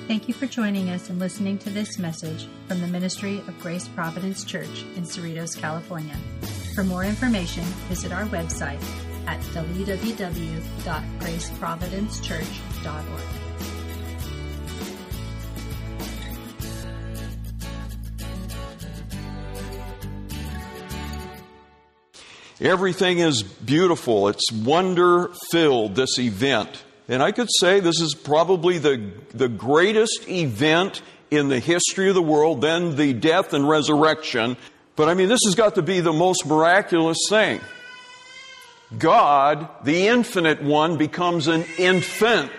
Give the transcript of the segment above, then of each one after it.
Thank you for joining us and listening to this message from the Ministry of Grace Providence Church in Cerritos, California. For more information, visit our website at www.graceprovidencechurch.org. Everything is beautiful. It's wonder-filled, this event. And I could say this is probably the greatest event in the history of the world, then the death and resurrection. But I mean, this has got to be the most miraculous thing. God, the infinite one, becomes an infant.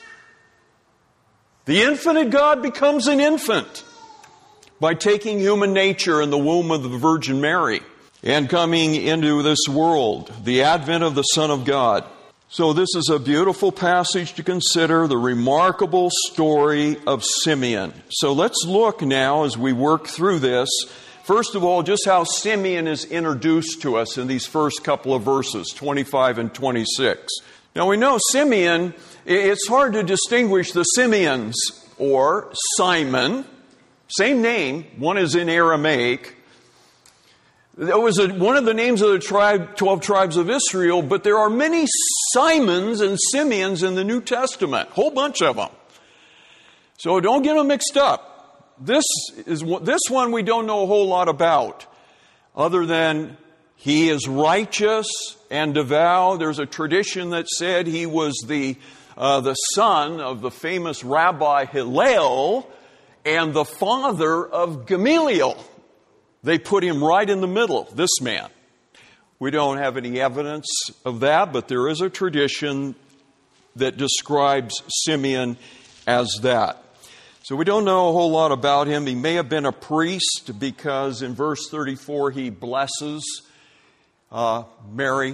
The infinite God becomes an infant by taking human nature in the womb of the Virgin Mary and coming into this world, the advent of the Son of God. So this is a beautiful passage to consider, the remarkable story of Simeon. So let's look now as we work through this, first of all, just how Simeon is introduced to us in these first couple of verses, 25 and 26. Now we know Simeon, it's hard to distinguish the Simeons or Simon, same name, one is in Aramaic. That was one of the names of the 12 tribes of Israel, but there are many Simons and Simeons in the New Testament, whole bunch of them. So don't get them mixed up. This one we don't know a whole lot about, other than he is righteous and devout. There's a tradition that said he was the son of the famous Rabbi Hillel and the father of Gamaliel. They put him right in the middle, this man. We don't have any evidence of that, but there is a tradition that describes Simeon as that. So we don't know a whole lot about him. He may have been a priest because in verse 34 he blesses Mary.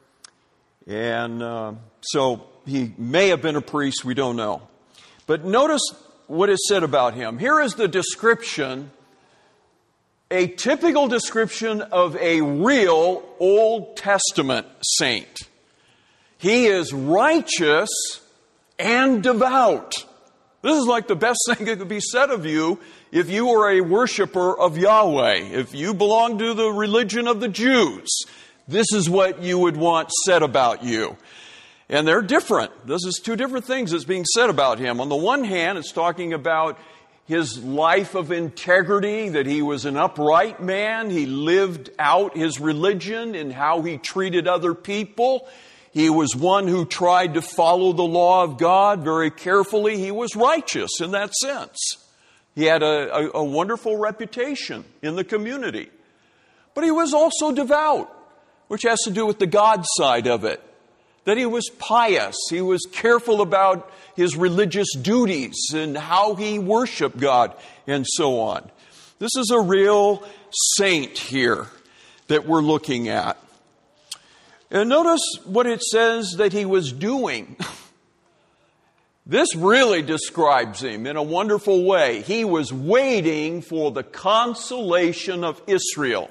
And so he may have been a priest, we don't know. But notice what is said about him. Here is the description, a typical description of a real Old Testament saint. He is righteous and devout. This is like the best thing that could be said of you if you were a worshiper of Yahweh. If you belong to the religion of the Jews, this is what you would want said about you. And they're different. This is two different things that's being said about him. On the one hand, it's talking about his life of integrity, that he was an upright man. He lived out his religion in how he treated other people. He was one who tried to follow the law of God very carefully. He was righteous in that sense. He had a wonderful reputation in the community. But he was also devout, which has to do with the God side of it. That he was pious. He was careful about his religious duties and how he worshiped God and so on. This is a real saint here that we're looking at. And notice what it says that he was doing. This really describes him in a wonderful way. He was waiting for the consolation of Israel.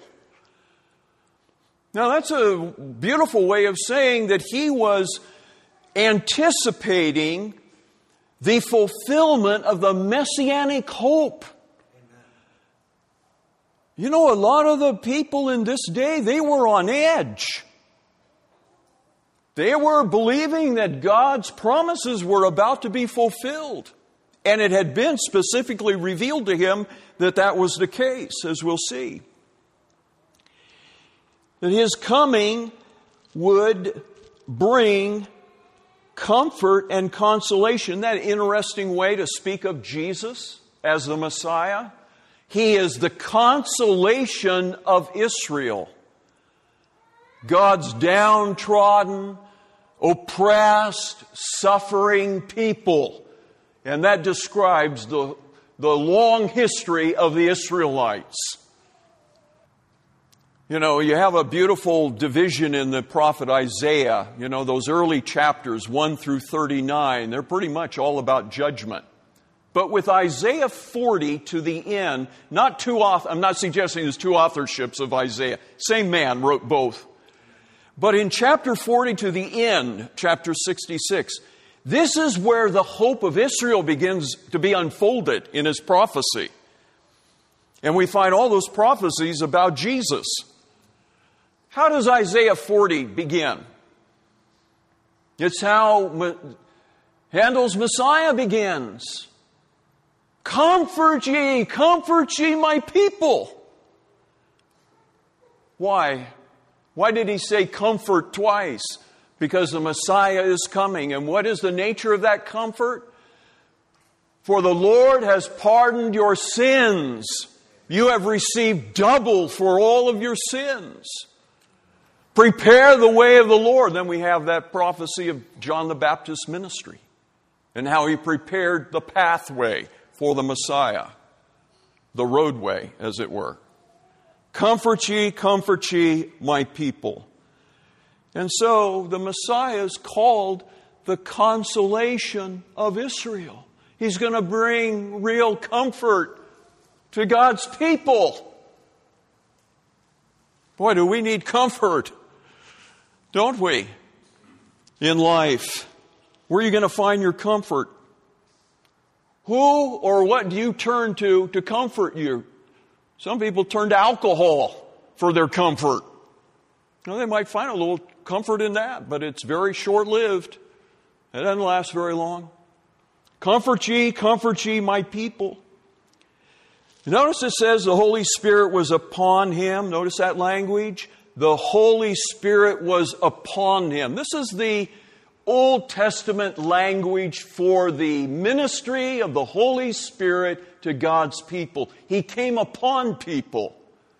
Now that's a beautiful way of saying that he was anticipating the fulfillment of the messianic hope. Amen. You know, a lot of the people in this day, they were on edge. They were believing that God's promises were about to be fulfilled. And it had been specifically revealed to him that that was the case, as we'll see. That his coming would bring comfort and consolation. That interesting way to speak of Jesus as the Messiah. He is the consolation of Israel. God's downtrodden, oppressed, suffering people. And that describes the long history of the Israelites. You know, you have a beautiful division in the prophet Isaiah. You know, those early chapters, 1 through 39, they're pretty much all about judgment. But with Isaiah 40 to the end, I'm not suggesting there's two authorships of Isaiah. Same man wrote both. But in chapter 40 to the end, chapter 66, This is where the hope of Israel begins to be unfolded in his prophecy. And we find all those prophecies about Jesus. How does Isaiah 40 begin? It's how Handel's Messiah begins. Comfort ye, my people. Why? Why did he say comfort twice? Because the Messiah is coming. And what is the nature of that comfort? For the Lord has pardoned your sins. You have received double for all of your sins. Prepare the way of the Lord. Then we have that prophecy of John the Baptist's ministry and how he prepared the pathway for the Messiah, the roadway, as it were. Comfort ye, my people. And so the Messiah is called the consolation of Israel. He's going to bring real comfort to God's people. Boy, do we need comfort, don't we, in life? Where are you going to find your comfort? Who or what do you turn to comfort you? Some people turn to alcohol for their comfort. Now, they might find a little comfort in that, but it's very short-lived. It doesn't last very long. Comfort ye, my people. Notice it says the Holy Spirit was upon him. Notice that language. The Holy Spirit was upon him. This is the Old Testament language for the ministry of the Holy Spirit to God's people. He came upon people.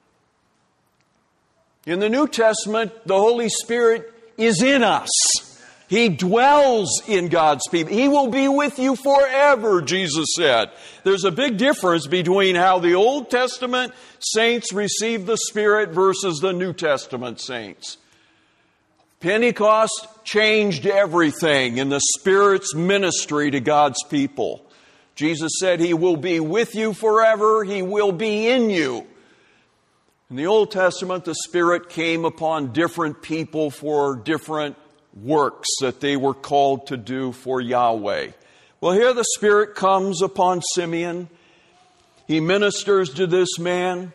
In the New Testament, the Holy Spirit is in us. He dwells in God's people. He will be with you forever, Jesus said. There's a big difference between how the Old Testament saints received the Spirit versus the New Testament saints. Pentecost changed everything in the Spirit's ministry to God's people. Jesus said He will be with you forever. He will be in you. In the Old Testament, the Spirit came upon different people for different works that they were called to do for Yahweh. Well, here the Spirit comes upon Simeon. He ministers to this man.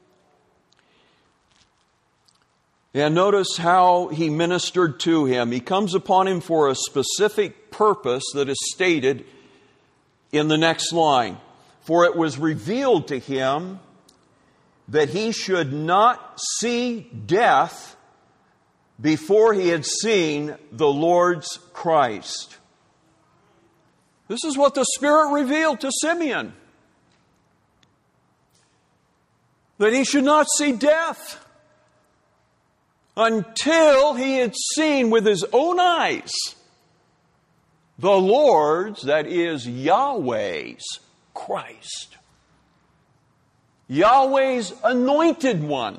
And notice how he ministered to him. He comes upon him for a specific purpose that is stated in the next line. For it was revealed to him that he should not see death before he had seen the Lord's Christ. This is what the Spirit revealed to Simeon. That he should not see death until he had seen with his own eyes the Lord's, that is Yahweh's, Christ. Yahweh's anointed one.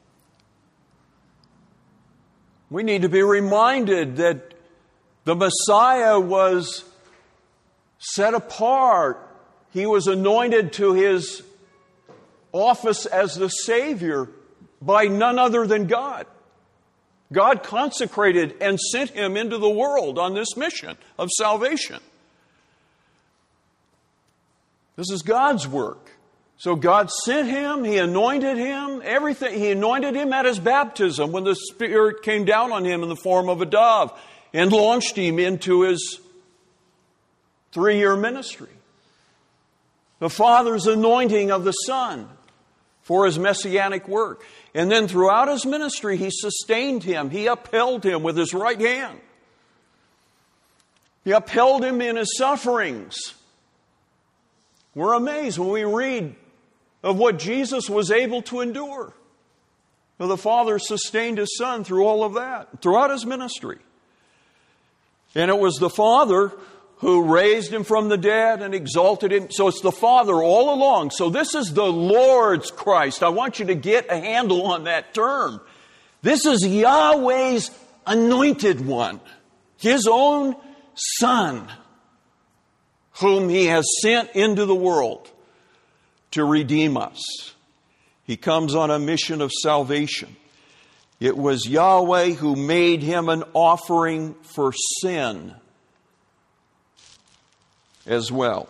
We need to be reminded that the Messiah was set apart. He was anointed to His office as the Savior by none other than God. God consecrated and sent Him into the world on this mission of salvation. This is God's work. So God sent Him, He anointed Him, everything. He anointed Him at His baptism when the Spirit came down on Him in the form of a dove and launched Him into His 3-year ministry. The Father's anointing of the Son for His messianic work. And then throughout His ministry, He sustained Him. He upheld Him with His right hand. He upheld Him in His sufferings. We're amazed when we read of what Jesus was able to endure. Well, the Father sustained His Son through all of that, throughout His ministry. And it was the Father who raised Him from the dead and exalted Him. So it's the Father all along. So this is the Lord's Christ. I want you to get a handle on that term. This is Yahweh's anointed one, His own Son, whom He has sent into the world to redeem us. He comes on a mission of salvation. It was Yahweh who made Him an offering for sin. as well.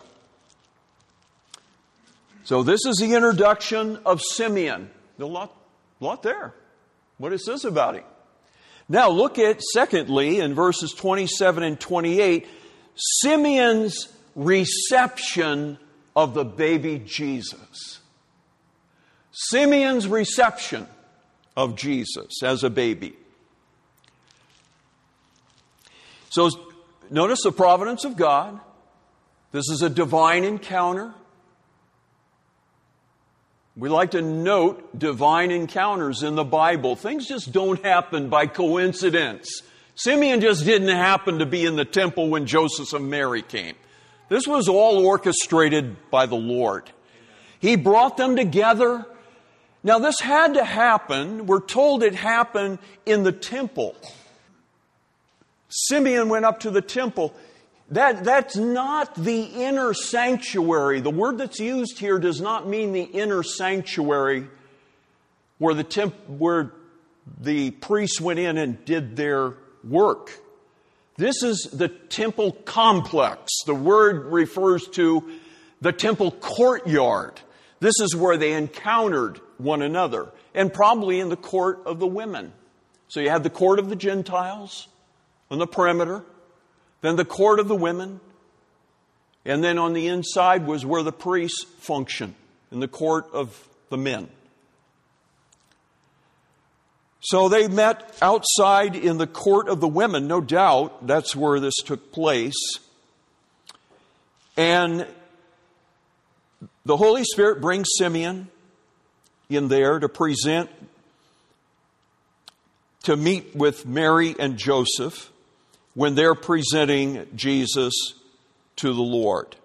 So this is the introduction of Simeon. There's a lot there. What it says about him. Now look at, secondly, in verses 27 and 28, Simeon's reception of the baby Jesus. Simeon's reception of Jesus as a baby. So notice the providence of God. This is a divine encounter. We like to note divine encounters in the Bible. Things just don't happen by coincidence. Simeon just didn't happen to be in the temple when Joseph and Mary came. This was all orchestrated by the Lord. He brought them together. Now this had to happen. We're told it happened in the temple. Simeon went up to the temple. That's not the inner sanctuary. The word that's used here does not mean the inner sanctuary where the priests went in and did their work. This is the temple complex. The word refers to the temple courtyard. This is where they encountered one another, and probably in the court of the women. So you had the court of the Gentiles on the perimeter, then the court of the women, and then on the inside was where the priests functioned, in the court of the men. So they met outside in the court of the women, no doubt. That's where this took place. And the Holy Spirit brings Simeon in there to meet with Mary and Joseph when they're presenting Jesus to the Lord.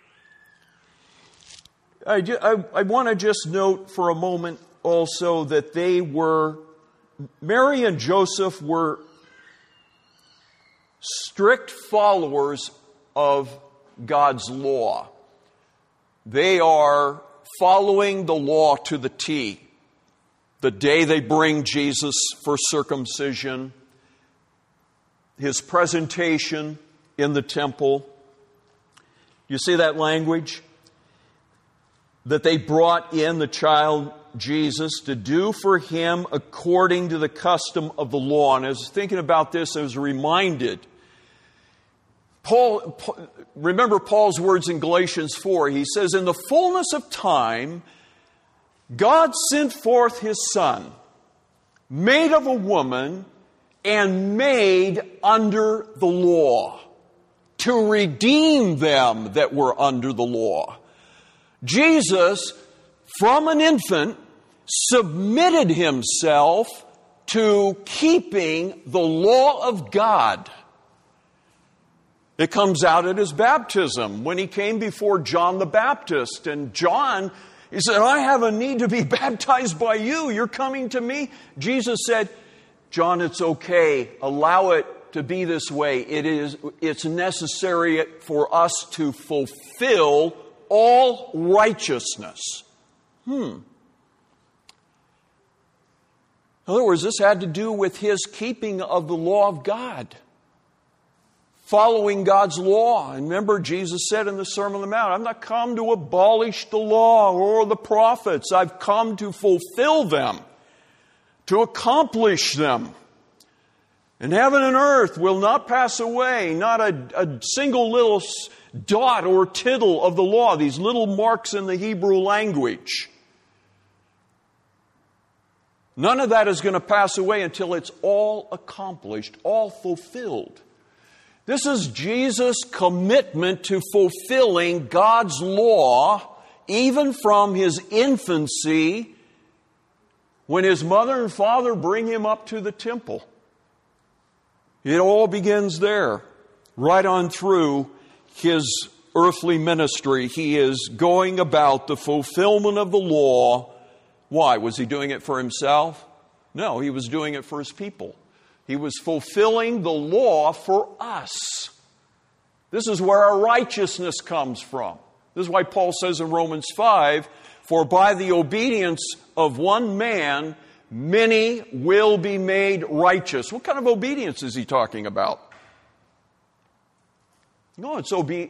I want to just note for a moment also that Mary and Joseph were strict followers of God's law. They are following the law to the T. The day they bring Jesus for circumcision, his presentation in the temple. You see that language? That they brought in the child Jesus to do for him according to the custom of the law. And as I was thinking about this, I was reminded. Remember Paul's words in Galatians 4. He says, in the fullness of time, God sent forth his Son, made of a woman, and made under the law, to redeem them that were under the law. Jesus, from an infant, submitted himself to keeping the law of God. It comes out at his baptism when he came before John the Baptist. And John, he said, I have a need to be baptized by you. You're coming to me? Jesus said, John, it's okay. Allow it to be this way. It's necessary for us to fulfill all righteousness. In other words, this had to do with his keeping of the law of God. Following God's law. And remember, Jesus said in the Sermon on the Mount, I've not come to abolish the law or the prophets. I've come to fulfill them, to accomplish them. And heaven and earth will not pass away, not a single little dot or tittle of the law, these little marks in the Hebrew language. None of that is going to pass away until it's all accomplished, all fulfilled. This is Jesus' commitment to fulfilling God's law, even from his infancy, when his mother and father bring him up to the temple. It all begins there, right on through his earthly ministry. He is going about the fulfillment of the law. Why? Was he doing it for himself? No, he was doing it for his people. He was fulfilling the law for us. This is where our righteousness comes from. This is why Paul says in Romans 5, for by the obedience of one man, many will be made righteous. What kind of obedience is he talking about? No, it's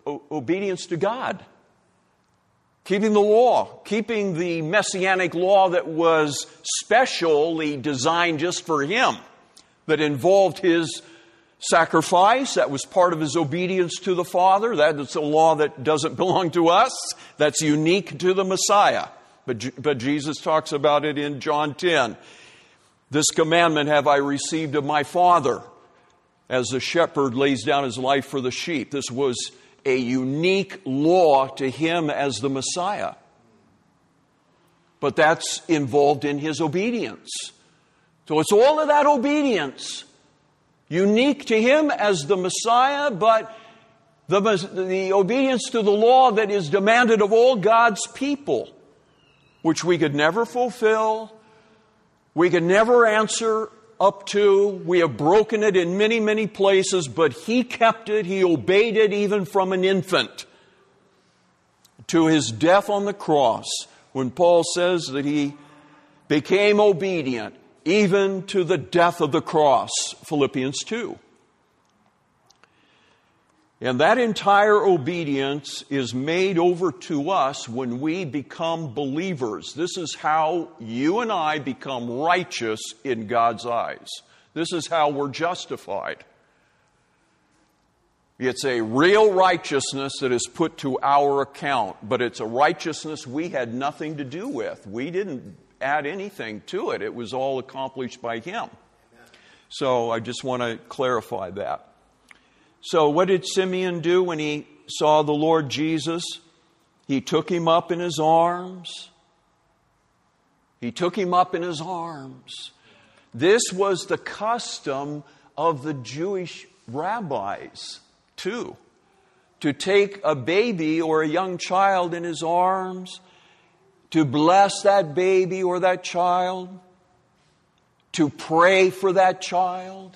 obedience to God. Keeping the law, keeping the messianic law that was specially designed just for him, that involved his sacrifice, that was part of his obedience to the Father. That's a law that doesn't belong to us. That's unique to the Messiah. But Jesus talks about it in John 10. This commandment have I received of my Father, as the shepherd lays down his life for the sheep. This was a unique law to him as the Messiah. But that's involved in his obedience. So it's all of that obedience, unique to him as the Messiah, but the obedience to the law that is demanded of all God's people, which we could never fulfill, we could never answer up to. We have broken it in many, many places, but he kept it, he obeyed it even from an infant to his death on the cross, when Paul says that he became obedient even to the death of the cross, Philippians 2. And that entire obedience is made over to us when we become believers. This is how you and I become righteous in God's eyes. This is how we're justified. It's a real righteousness that is put to our account, but it's a righteousness we had nothing to do with. We didn't add anything to it. It was all accomplished by him. So I just want to clarify that. So what did Simeon do when he saw the Lord Jesus? He took him up in his arms. He took him up in his arms. This was the custom of the Jewish rabbis, too. To take a baby or a young child in his arms, to bless that baby or that child, to pray for that child.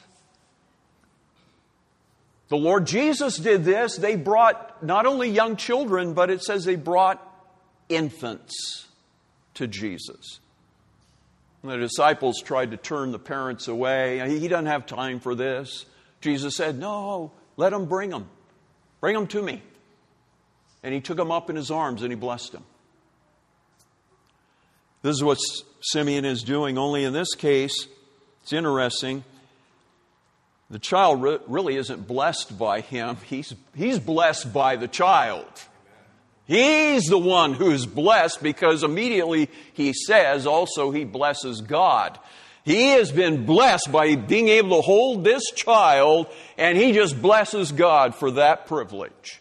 The Lord Jesus did this. They brought not only young children, but it says they brought infants to Jesus. And the disciples tried to turn the parents away. He doesn't have time for this. Jesus said, no, let them bring them. Bring them to me. And he took them up in his arms and he blessed them. This is what Simeon is doing, only in this case, it's interesting. The child really isn't blessed by him. He's blessed by the child. He's the one who's blessed because immediately he says also he blesses God. He has been blessed by being able to hold this child, and he just blesses God for that privilege.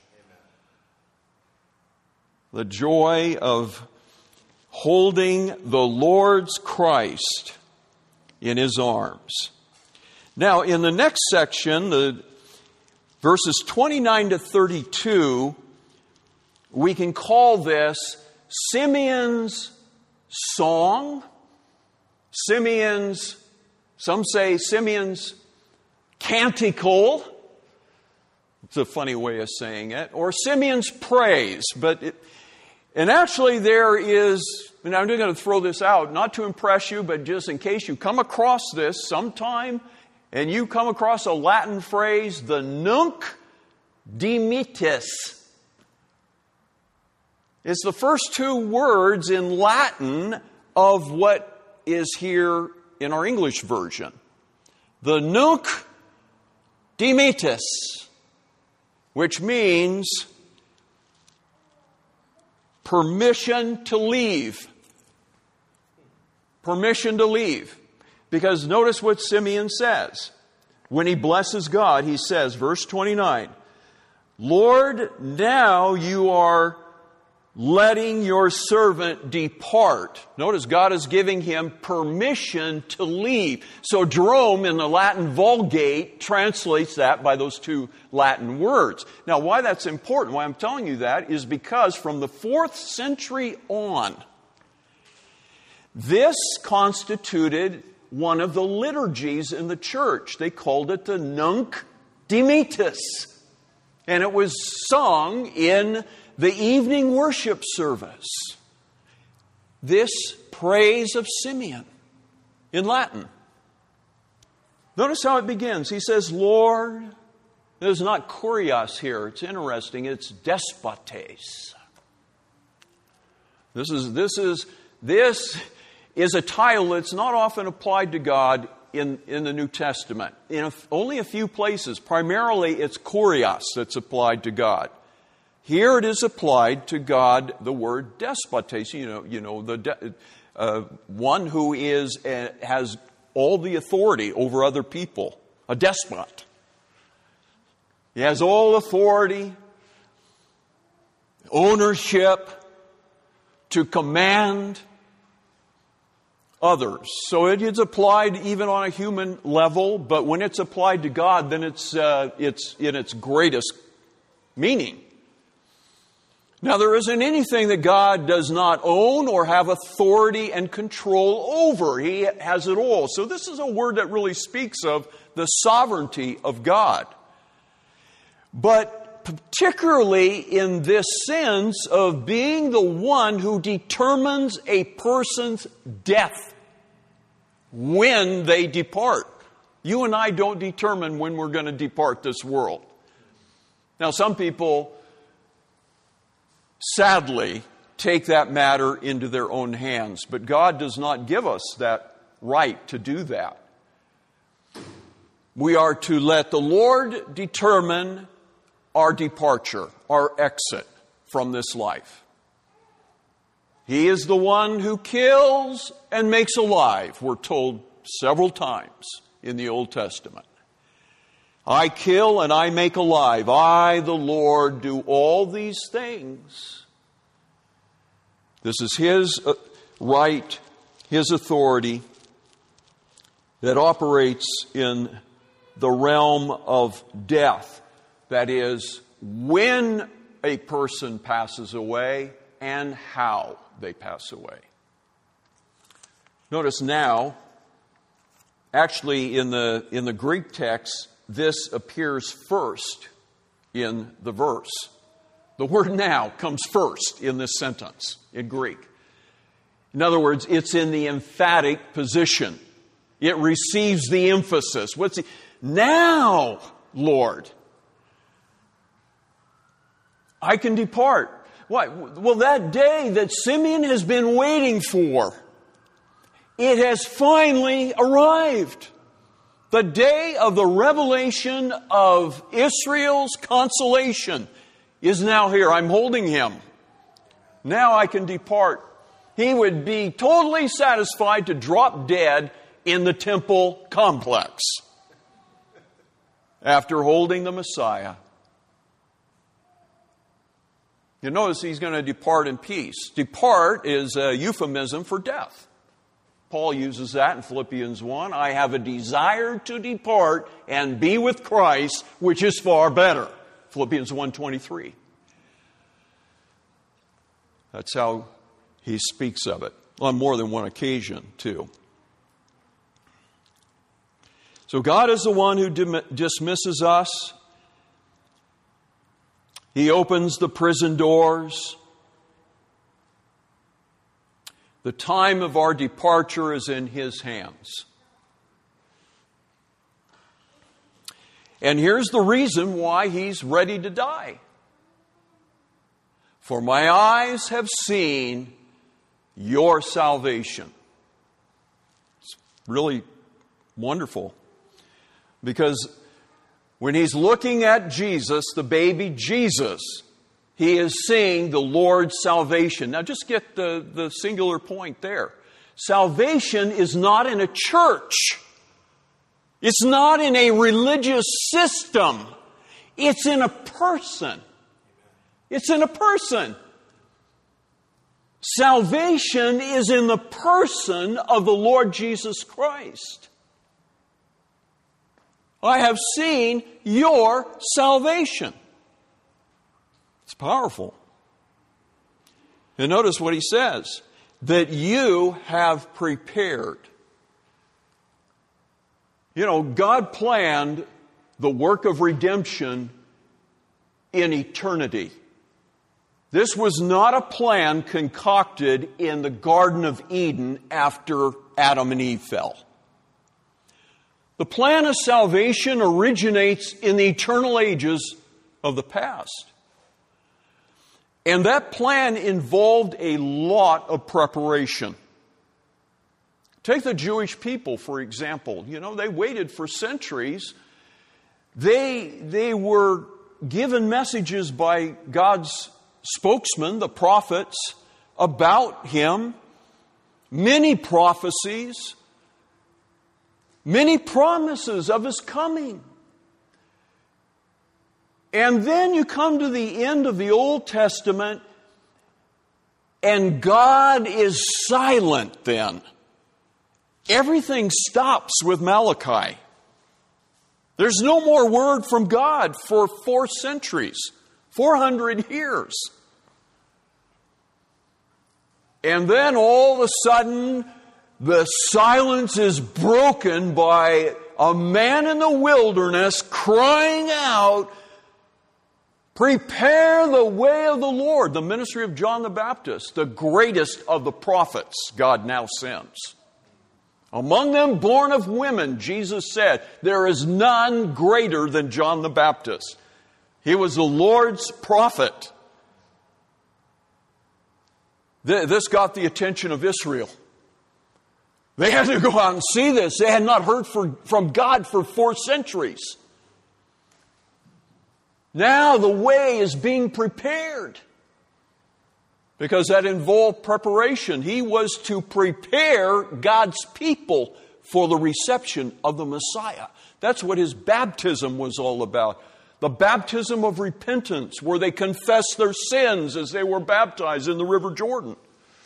The joy of holding the Lord's Christ in his arms. Now, in the next section, the verses 29 to 32, we can call this Simeon's song, some say Simeon's canticle. It's a funny way of saying it. Or Simeon's praise. And actually there is, and I'm going to throw this out, not to impress you, but just in case you come across this sometime, and you come across a Latin phrase, the Nunc Dimittis. It's the first two words in Latin of what is here in our English version. The Nunc Dimittis, which means permission to leave. Permission to leave. Because notice what Simeon says. When he blesses God, he says, verse 29, Lord, now you are letting your servant depart. Notice God is giving him permission to leave. So Jerome in the Latin Vulgate translates that by those two Latin words. Now why that's important, why I'm telling you that, is because from the 4th century on, this constituted one of the liturgies in the church. They called it the Nunc Dimittis. And it was sung in the evening worship service. This praise of Simeon in Latin. Notice how it begins. He says, Lord, It's not kurios here. It's interesting. It's despotes. This is a title that's not often applied to God in the New Testament. In only a few places. Primarily, it's kurios that's applied to God. Here it is applied to God, the word despotes. One who has all the authority over other people. A despot. He has all authority, ownership to command others. So it is applied even on a human level, but when it's applied to God, then it's in its greatest meaning. Now, there isn't anything that God does not own or have authority and control over. He has it all. So this is a word that really speaks of the sovereignty of God. But particularly in this sense of being the one who determines a person's death when they depart. You and I don't determine when we're going to depart this world. Now, some people sadly take that matter into their own hands, but God does not give us that right to do that. We are to let the Lord determine our departure, our exit from this life. He is the one who kills and makes alive, we're told several times in the Old Testament. I kill and I make alive. I, the Lord, do all these things. This is His right, His authority that operates in the realm of death. That is, when a person passes away and how they pass away. Notice now, actually in the Greek text, this appears first in the verse. The word now comes first in this sentence in Greek. In other words, it's in the emphatic position. It receives the emphasis. Now, Lord, I can depart. What? Well, that day that Simeon has been waiting for, it has finally arrived. The day of the revelation of Israel's consolation is now here. I'm holding him. Now I can depart. He would be totally satisfied to drop dead in the temple complex after holding the Messiah. You notice he's going to depart in peace. Depart is a euphemism for death. Paul uses that in Philippians 1. I have a desire to depart and be with Christ, which is far better. Philippians 1:23. That's how he speaks of it on more than one occasion, too. So God is the one who dismisses us. He opens the prison doors. The time of our departure is in His hands. And here's the reason why He's ready to die. For my eyes have seen your salvation. It's really wonderful. Because when He's looking at Jesus, the baby Jesus, He is seeing the Lord's salvation. Now just get the singular point there. Salvation is not in a church. It's not in a religious system. It's in a person. It's in a person. Salvation is in the person of the Lord Jesus Christ. I have seen your salvation. It's powerful. And notice what he says, that you have prepared. You know, God planned the work of redemption in eternity. This was not a plan concocted in the Garden of Eden after Adam and Eve fell. The plan of salvation originates in the eternal ages of the past. And that plan involved a lot of preparation. Take the Jewish people, for example. You know, they waited for centuries. They were given messages by God's spokesman, the prophets, about Him. Many prophecies, many promises of His coming. And then you come to the end of the Old Testament, and God is silent then. Everything stops with Malachi. There's no more word from God for 4 centuries, 400 years. And then all of a sudden, the silence is broken by a man in the wilderness crying out, "Prepare the way of the Lord." The ministry of John the Baptist, the greatest of the prophets God now sends. Among them born of women, Jesus said, there is none greater than John the Baptist. He was the Lord's prophet. This got the attention of Israel. They had to go out and see this. They had not heard from God for 4 centuries. Now the way is being prepared. Because that involved preparation. He was to prepare God's people for the reception of the Messiah. That's what His baptism was all about. The baptism of repentance, where they confessed their sins as they were baptized in the River Jordan.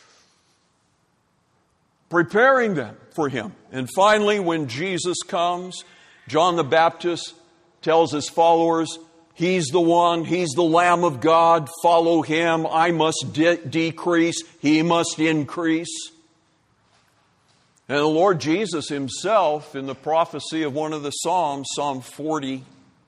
Preparing them for Him. And finally, when Jesus comes, John the Baptist tells his followers, He's the one, He's the Lamb of God, follow Him. I must decrease, He must increase. And the Lord Jesus Himself, in the prophecy of one of the Psalms, Psalm 40,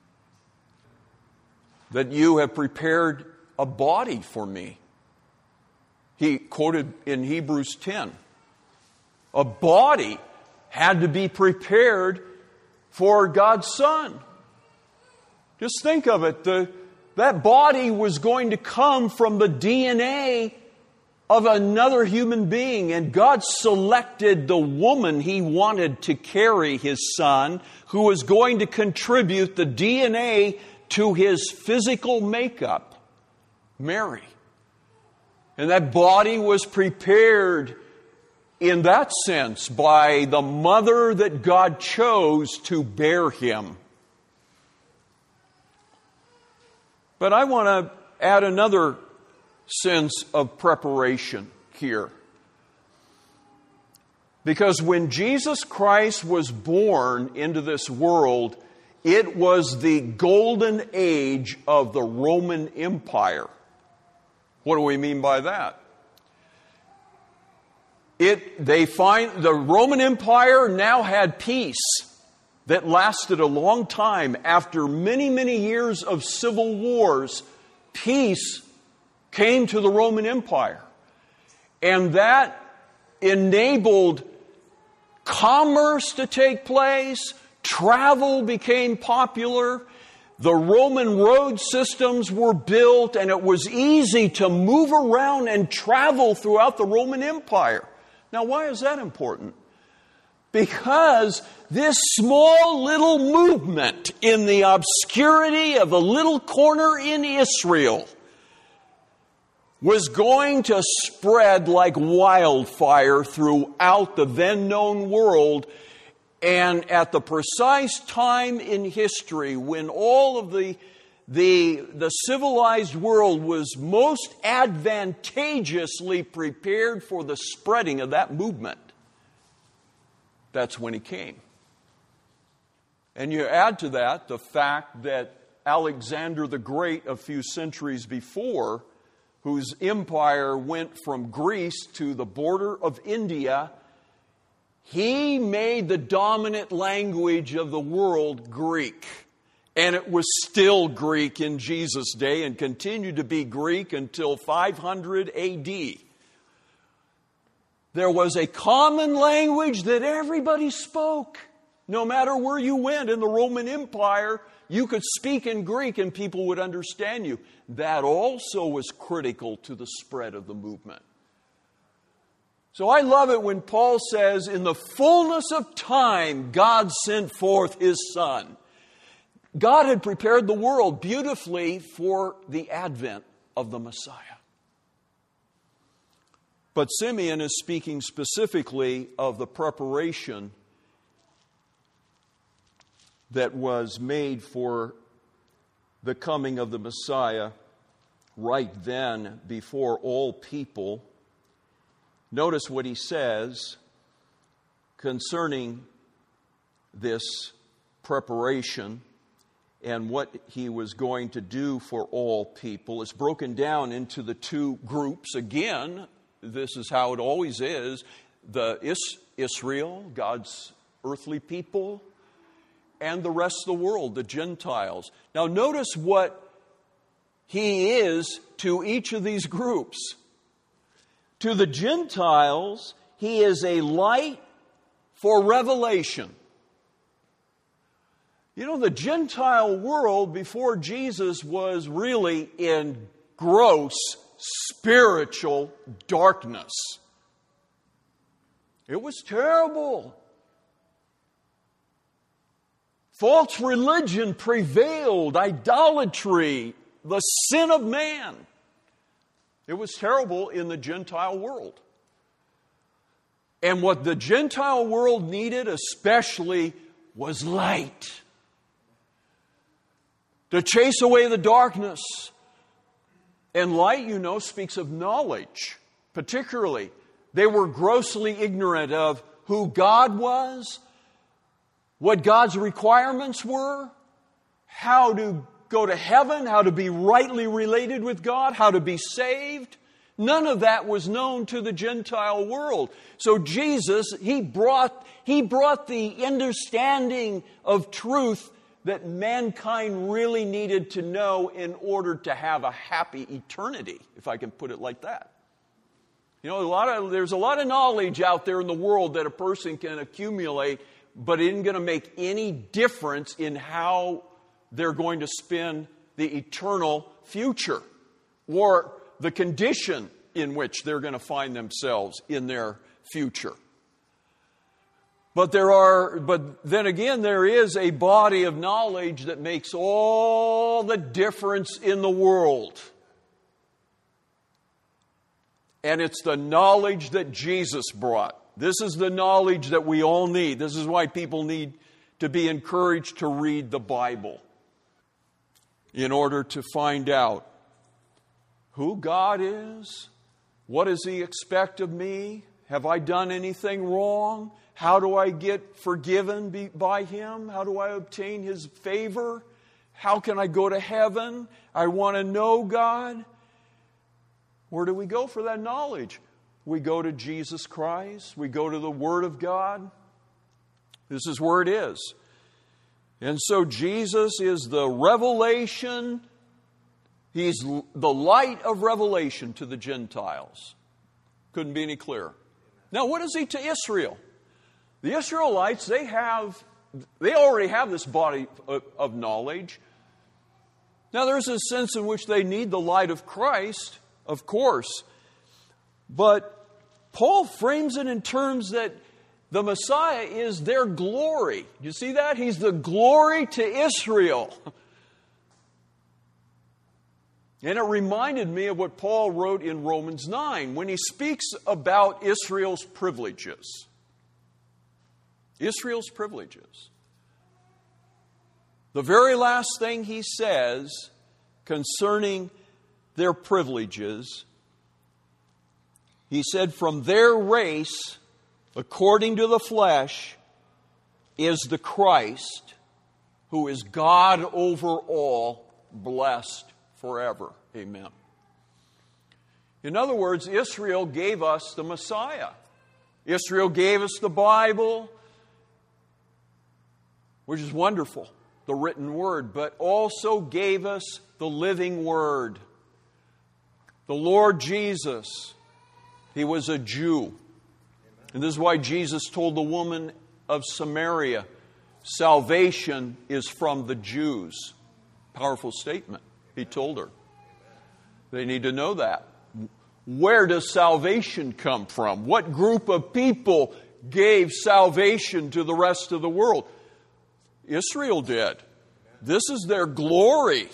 that you have prepared a body for me. He quoted in Hebrews 10. A body had to be prepared for God's Son. Just think of it. That body was going to come from the DNA of another human being. And God selected the woman He wanted to carry His Son, who was going to contribute the DNA to His physical makeup, Mary. And that body was prepared in that sense by the mother that God chose to bear Him. But I want to add another sense of preparation here. Because when Jesus Christ was born into this world, it was the golden age of the Roman Empire. What do we mean by that? They find the Roman Empire now had peace that lasted a long time. After many, many years of civil wars, peace came to the Roman Empire. And that enabled commerce to take place. Travel became popular. The Roman road systems were built, and it was easy to move around and travel throughout the Roman Empire. Now, why is that important? Because this small little movement in the obscurity of a little corner in Israel was going to spread like wildfire throughout the then known world. And at the precise time in history when all of the civilized world was most advantageously prepared for the spreading of that movement, that's when He came. And you add to that the fact that Alexander the Great, a few centuries before, whose empire went from Greece to the border of India, he made the dominant language of the world Greek. And it was still Greek in Jesus' day and continued to be Greek until 500 AD. There was a common language that everybody spoke. No matter where you went in the Roman Empire, you could speak in Greek and people would understand you. That also was critical to the spread of the movement. So I love it when Paul says, in the fullness of time, God sent forth His Son. God had prepared the world beautifully for the advent of the Messiah. But Simeon is speaking specifically of the preparation that was made for the coming of the Messiah right then before all people. Notice what he says concerning this preparation and what he was going to do for all people. It's broken down into the two groups. Again, this is how it always is. The Israel, God's earthly people, and the rest of the world, the Gentiles. Now notice what he is to each of these groups. To the Gentiles, he is a light for revelation. You know, the Gentile world before Jesus was really in gross spiritual darkness. It was terrible. False religion prevailed, idolatry, the sin of man. It was terrible in the Gentile world. And what the Gentile world needed especially was light. To chase away the darkness. And light, you know, speaks of knowledge, particularly. They were grossly ignorant of who God was, what God's requirements were, how to go to heaven, how to be rightly related with God, how to be saved. None of that was known to the Gentile world. So Jesus, He brought the understanding of truth that mankind really needed to know in order to have a happy eternity, if I can put it like that. You know, there's a lot of knowledge out there in the world that a person can accumulate, but it isn't going to make any difference in how they're going to spend the eternal future or the condition in which they're going to find themselves in their future. But then again, there is a body of knowledge that makes all the difference in the world. And it's the knowledge that Jesus brought. This is the knowledge that we all need. This is why people need to be encouraged to read the Bible in order to find out who God is, what does He expect of me, have I done anything wrong, how do I get forgiven by Him, how do I obtain His favor, how can I go to heaven, I want to know God. Where do we go for that knowledge? We go to Jesus Christ. We go to the Word of God. This is where it is. And so Jesus is the revelation. He's the light of revelation to the Gentiles. Couldn't be any clearer. Now, what is He to Israel? The Israelites, they already have this body of knowledge. Now, there's a sense in which they need the light of Christ, of course. But Paul frames it in terms that the Messiah is their glory. You see that? He's the glory to Israel. And it reminded me of what Paul wrote in Romans 9 when he speaks about Israel's privileges. Israel's privileges. The very last thing he says concerning their privileges, he said, from their race, according to the flesh, is the Christ, who is God over all, blessed forever. Amen. In other words, Israel gave us the Messiah. Israel gave us the Bible, which is wonderful, the written word, but also gave us the living word. The Lord Jesus, He was a Jew. And this is why Jesus told the woman of Samaria, salvation is from the Jews. Powerful statement, he told her. They need to know that. Where does salvation come from? What group of people gave salvation to the rest of the world? Israel did. This is their glory.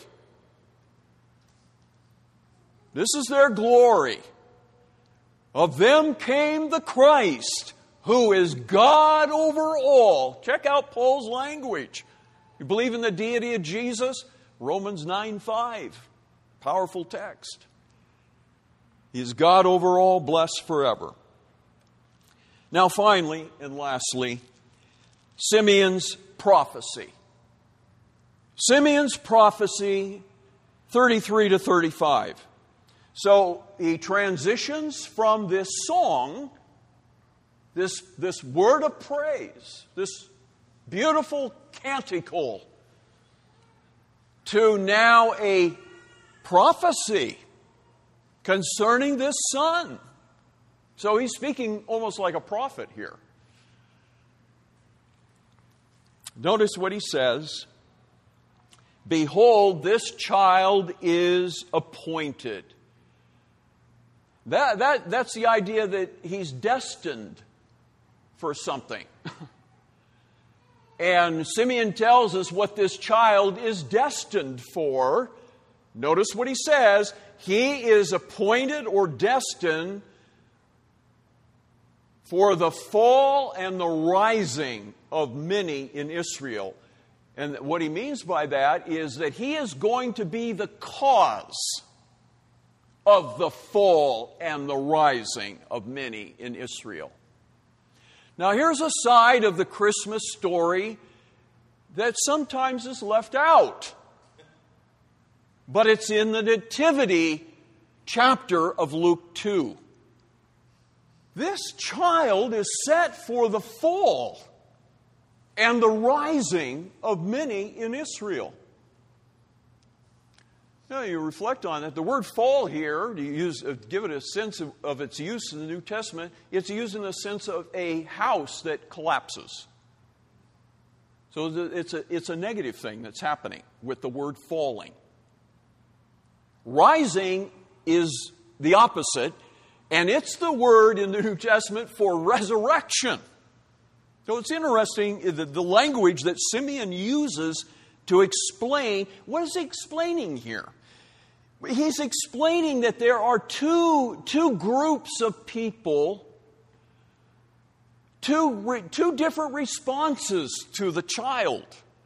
This is their glory. Of them came the Christ, who is God over all. Check out Paul's language. You believe in the deity of Jesus? Romans 9:5. Powerful text. He is God over all, blessed forever. Now finally and lastly, Simeon's prophecy. Simeon's prophecy, 33 to 35. So he transitions from this song, this word of praise, this beautiful canticle, to now a prophecy concerning this son. So he's speaking almost like a prophet here. Notice what he says. Behold, this child is appointed. That's the idea that he's destined for something. And Simeon tells us what this child is destined for. Notice what he says. He is appointed or destined for the fall and the rising of many in Israel. And what he means by that is that he is going to be the cause of the fall and the rising of many in Israel. Now here's a side of the Christmas story that sometimes is left out. But it's in the Nativity chapter of Luke 2. This child is set for the fall and the rising of many in Israel. Now you reflect on it. The word fall here, give it a sense of its use in the New Testament, it's used in the sense of a house that collapses. So it's a negative thing that's happening with the word falling. Rising is the opposite, and it's the word in the New Testament for resurrection. So it's interesting, the language that Simeon uses to explain, what is he explaining here? He's explaining that there are two groups of people, two different responses to the child.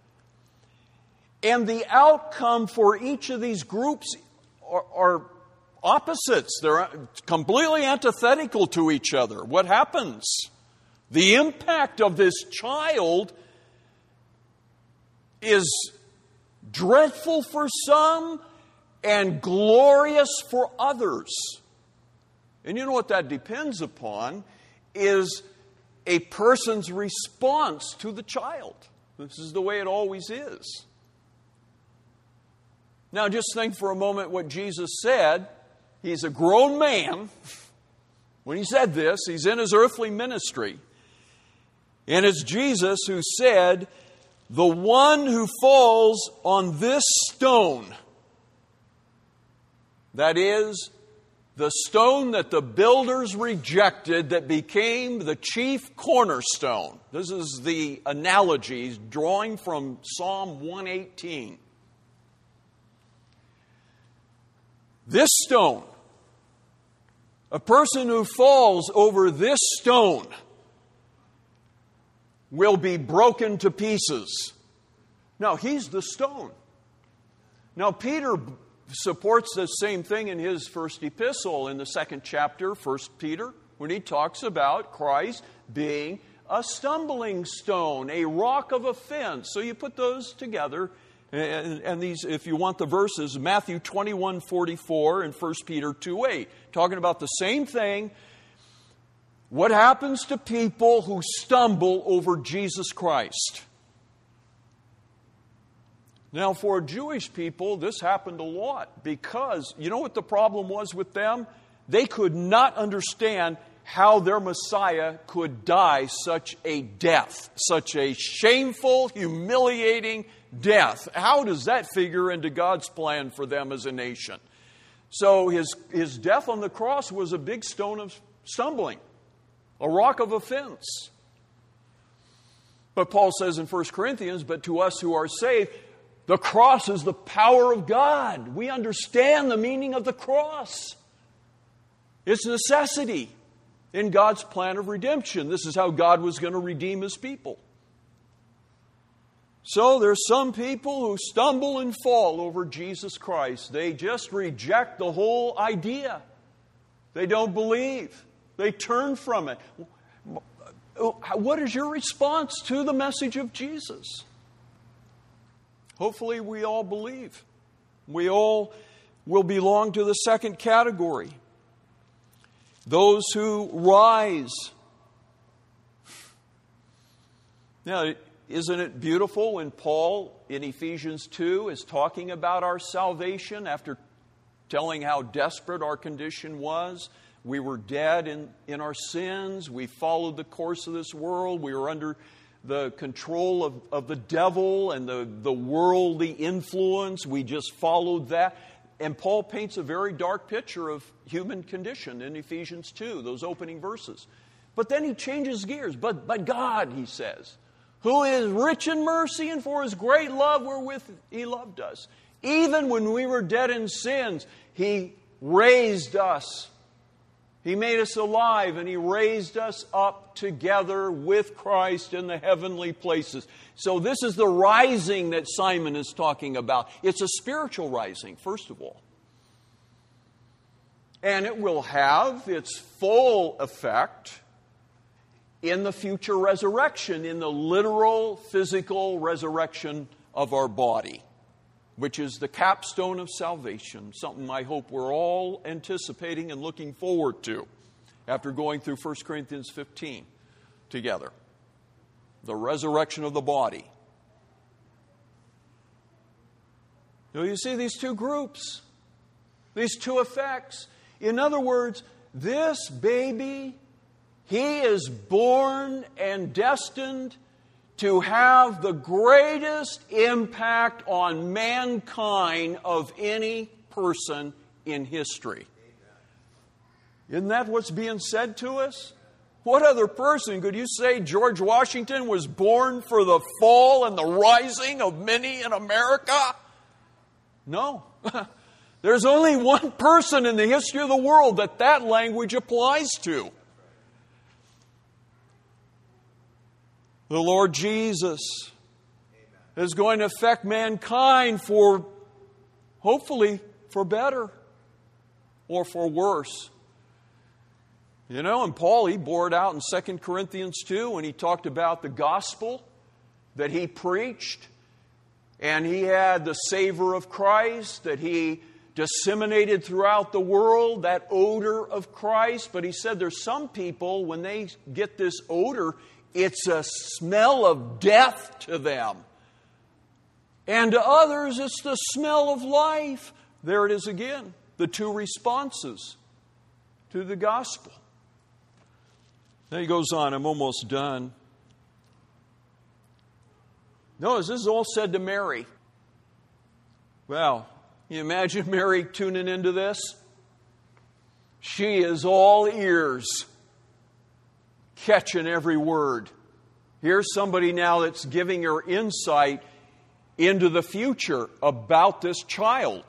And the outcome for each of these groups are opposites. They're completely antithetical to each other. What happens? The impact of this child is dreadful for some and glorious for others. And you know what that depends upon is a person's response to the child. This is the way it always is. Now just think for a moment what Jesus said. He's a grown man. When he said this, he's in his earthly ministry. And it's Jesus who said, "The one who falls on this stone," that is, the stone that the builders rejected that became the chief cornerstone. This is the analogy drawing from Psalm 118. This stone, a person who falls over this stone will be broken to pieces. Now, he's the stone. Now, Peter supports the same thing in his first epistle in the second chapter, 1 Peter, when he talks about Christ being a stumbling stone, a rock of offense. So you put those together, and these, if you want the verses, Matthew 21:44 and 1 Peter 2:8, talking about the same thing. What happens to people who stumble over Jesus Christ? Now, for Jewish people, this happened a lot because, you know what the problem was with them? They could not understand how their Messiah could die such a death, such a shameful, humiliating death. How does that figure into God's plan for them as a nation? So his death on the cross was a big stone of stumbling, a rock of offense. But Paul says in 1 Corinthians, but to us who are saved, the cross is the power of God. We understand the meaning of the cross. It's necessity in God's plan of redemption. This is how God was going to redeem His people. So there's some people who stumble and fall over Jesus Christ. They just reject the whole idea. They don't believe. They turn from it. What is your response to the message of Jesus? Hopefully we all believe. We all will belong to the second category. Those who rise. Now, isn't it beautiful when Paul in Ephesians 2 is talking about our salvation after telling how desperate our condition was? We were dead in our sins. We followed the course of this world. We were under the control of the devil and the worldly influence. We just followed that. And Paul paints a very dark picture of human condition in Ephesians 2, those opening verses. But then he changes gears. But God, he says, who is rich in mercy and for His great love wherewith He loved us. Even when we were dead in sins, He raised us. He made us alive and He raised us up together with Christ in the heavenly places. So this is the rising that Simon is talking about. It's a spiritual rising, first of all. And it will have its full effect in the future resurrection, in the literal, physical resurrection of our body, which is the capstone of salvation, something I hope we're all anticipating and looking forward to after going through 1 Corinthians 15 together. The resurrection of the body. Now you see these two groups, these two effects. In other words, this baby, he is born and destined to have the greatest impact on mankind of any person in history. Isn't that what's being said to us? What other person could you say George Washington was born for the fall and the rising of many in America? No. There's only one person in the history of the world that language applies to. The Lord Jesus is going to affect mankind for, hopefully, for better or for worse. You know, and Paul, he bore it out in 2 Corinthians 2 when he talked about the gospel that he preached. And he had the savor of Christ that he disseminated throughout the world, that odor of Christ. But he said there's some people, when they get this odor, it's a smell of death to them. And to others, it's the smell of life. There it is again, the two responses to the gospel. Then he goes on, I'm almost done. Notice this is all said to Mary. Well, you imagine Mary tuning into this? She is all ears, catching every word. Here's somebody now that's giving her insight into the future about this child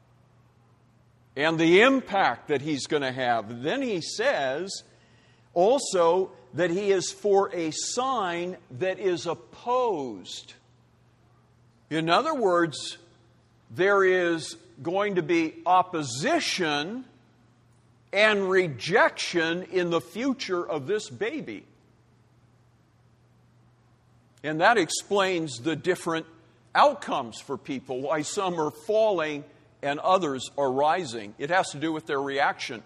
and the impact that he's going to have. Then he says also that he is for a sign that is opposed. In other words, there is going to be opposition and rejection in the future of this baby. And that explains the different outcomes for people, why some are falling and others are rising. It has to do with their reaction.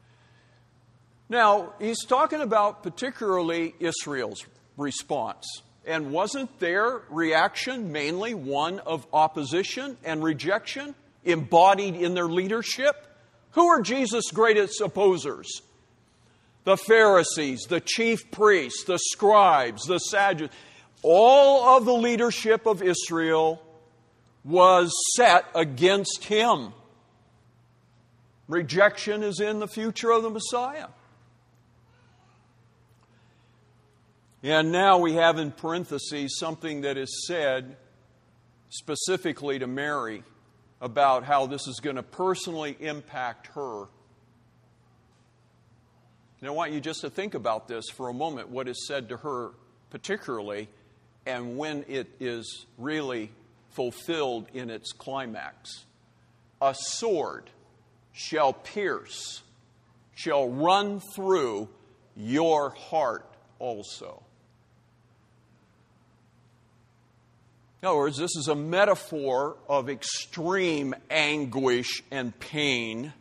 Now, he's talking about particularly Israel's response. And wasn't their reaction mainly one of opposition and rejection, embodied in their leadership? Who are Jesus' greatest opposers? the Pharisees, the chief priests, the scribes, the Sadducees, all of the leadership of Israel was set against him. Rejection is in the future of the Messiah. And now we have in parentheses something that is said specifically to Mary about how this is going to personally impact her. And I want you just to think about this for a moment, what is said to her particularly, and when it is really fulfilled in its climax. A sword shall pierce, shall run through your heart also. In other words, this is a metaphor of extreme anguish and pain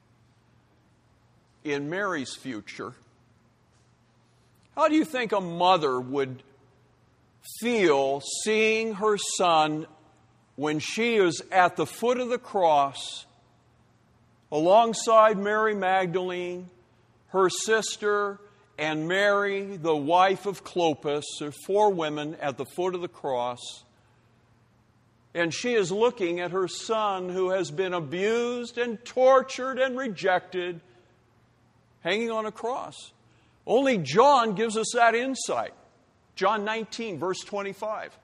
in Mary's future. How do you think a mother would feel seeing her son when she is at the foot of the cross alongside Mary Magdalene, her sister, and Mary, the wife of Clopas? There are 4 women at the foot of the cross. And she is looking at her son who has been abused and tortured and rejected, hanging on a cross. Only John gives us that insight. John 19, verse 25.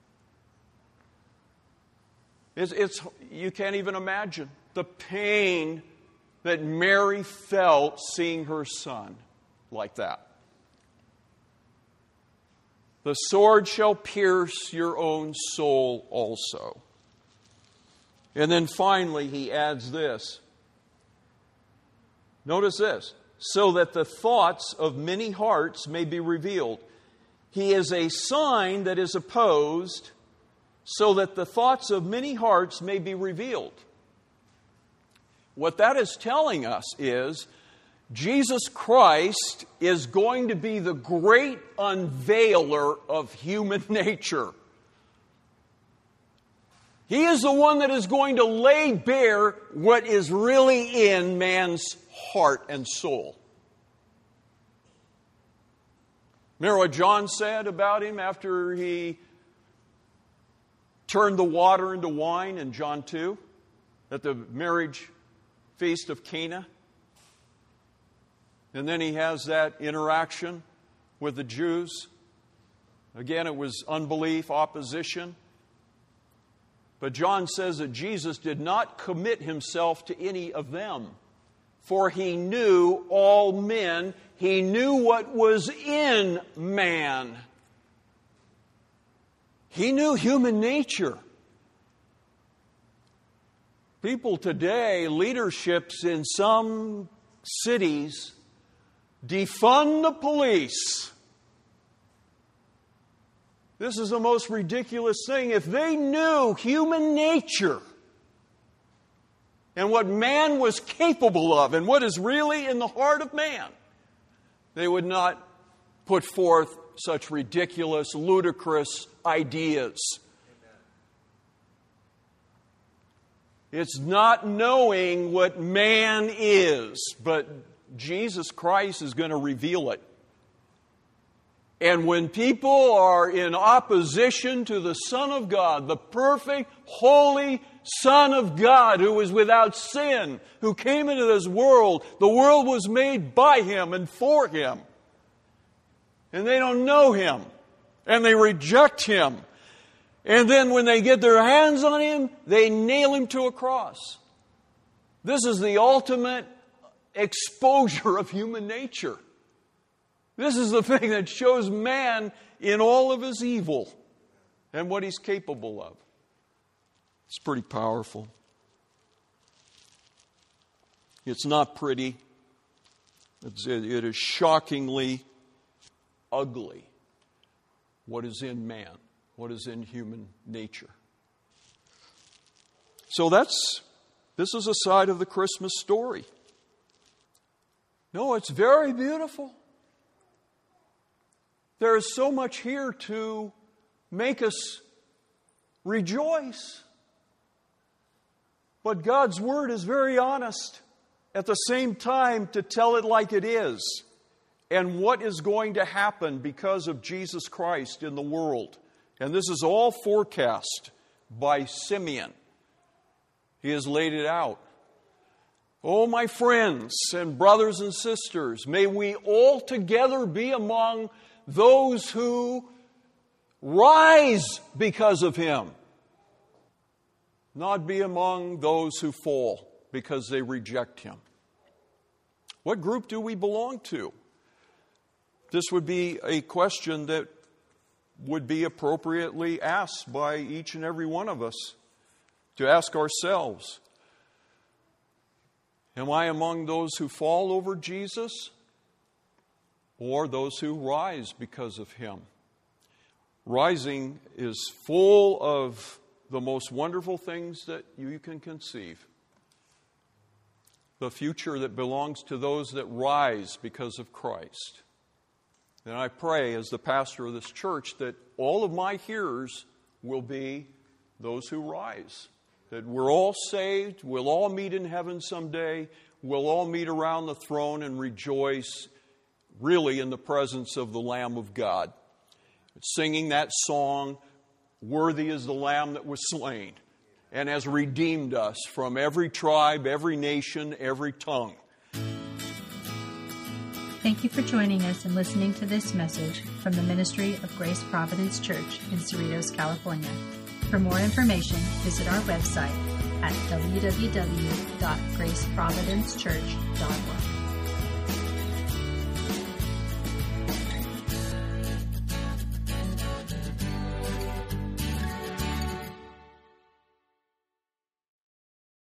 You can't even imagine the pain that Mary felt seeing her son like that. The sword shall pierce your own soul also. And then finally he adds this. Notice this. So that the thoughts of many hearts may be revealed. He is a sign that is opposed, so that the thoughts of many hearts may be revealed. What that is telling us is Jesus Christ is going to be the great unveiler of human nature. He is the one that is going to lay bare what is really in man's heart and soul. Remember what John said about him after he turned the water into wine in John 2 at the marriage feast of Cana? And then he has that interaction with the Jews. Again, it was unbelief, opposition. But John says that Jesus did not commit himself to any of them, for he knew all men. He knew what was in man. He knew human nature. People today, leaderships in some cities, defund the police. This is the most ridiculous thing. If they knew human nature and what man was capable of and what is really in the heart of man, they would not put forth such ridiculous, ludicrous ideas. It's not knowing what man is, but Jesus Christ is going to reveal it. And when people are in opposition to the Son of God, the perfect, holy Son of God who was without sin, who came into this world, the world was made by Him and for Him. And they don't know Him. And they reject Him. And then when they get their hands on Him, they nail Him to a cross. This is the ultimate exposure of human nature. This is the thing that shows man in all of his evil and what he's capable of. It's pretty powerful. It's not pretty. It is shockingly ugly what is in man, what is in human nature. So this is a side of the Christmas story. No, it's very beautiful. There is so much here to make us rejoice. But God's Word is very honest at the same time to tell it like it is. and what is going to happen because of Jesus Christ in the world. And this is all forecast by Simeon. He has laid it out. Oh, my friends and brothers and sisters, may we all together be among those who rise because of Him, not be among those who fall because they reject Him. What group do we belong to? This would be a question that would be appropriately asked by each and every one of us to ask ourselves. Am I among those who fall over Jesus or those who rise because of Him? Rising is full of the most wonderful things that you can conceive. The future that belongs to those that rise because of Christ. And I pray as the pastor of this church that all of my hearers will be those who rise. That we're all saved, we'll all meet in heaven someday, we'll all meet around the throne and rejoice really in the presence of the Lamb of God. Singing that song, "Worthy is the Lamb that was slain and has redeemed us from every tribe, every nation, every tongue." Thank you for joining us and listening to this message from the Ministry of Grace Providence Church in Cerritos, California. For more information, visit our website at www.graceprovidencechurch.org.